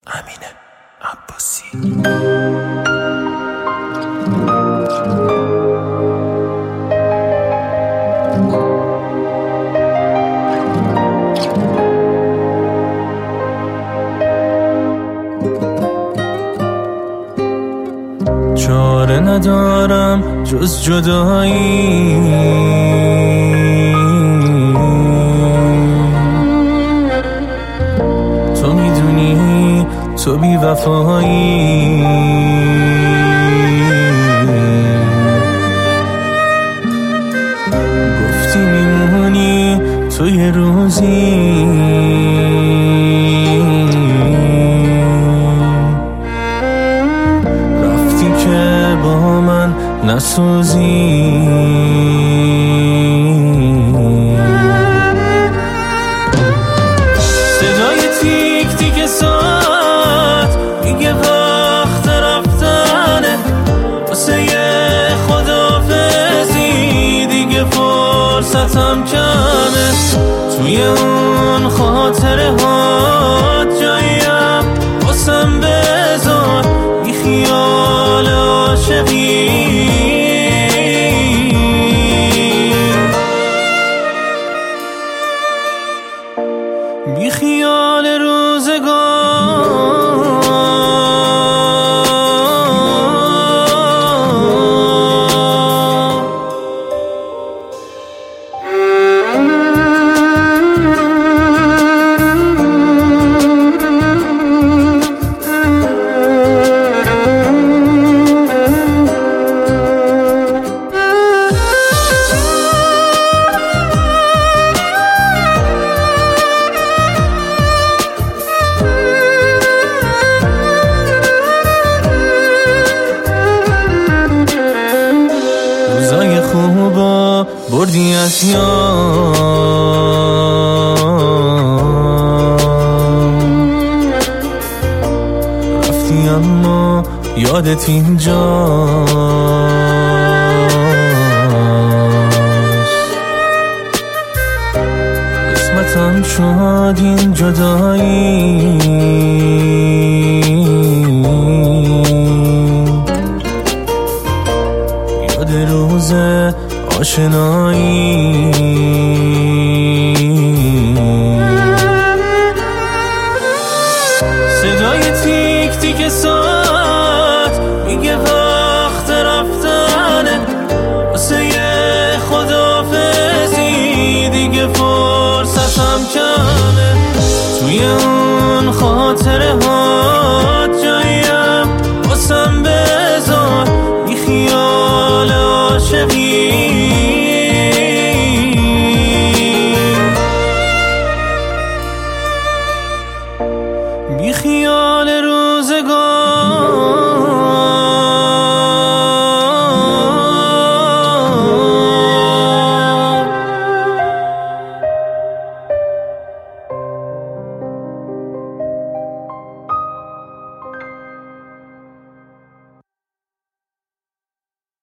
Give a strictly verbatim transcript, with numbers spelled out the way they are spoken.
امین عباسی. چاره ندارم جز جدایی، تو میدونی تو بی وفایی، گفتی میمونی تو یه روزی، رفتی که با من نسوزی. صدای تیک تیک ساعت میگه وقت رفتنه، واسه یه خداحافظی دیگه فرصتم کمه. توی اون خاطره ها جاییم واسم بذار، بی خیال عاشقی، بی خیال روزگار. روزای خوبا بردی از یاد، رفتی اما یادت اینجاست. قسمتم شد این جدایی، یاد روز آشنایی. صدای تیک تیک ساعت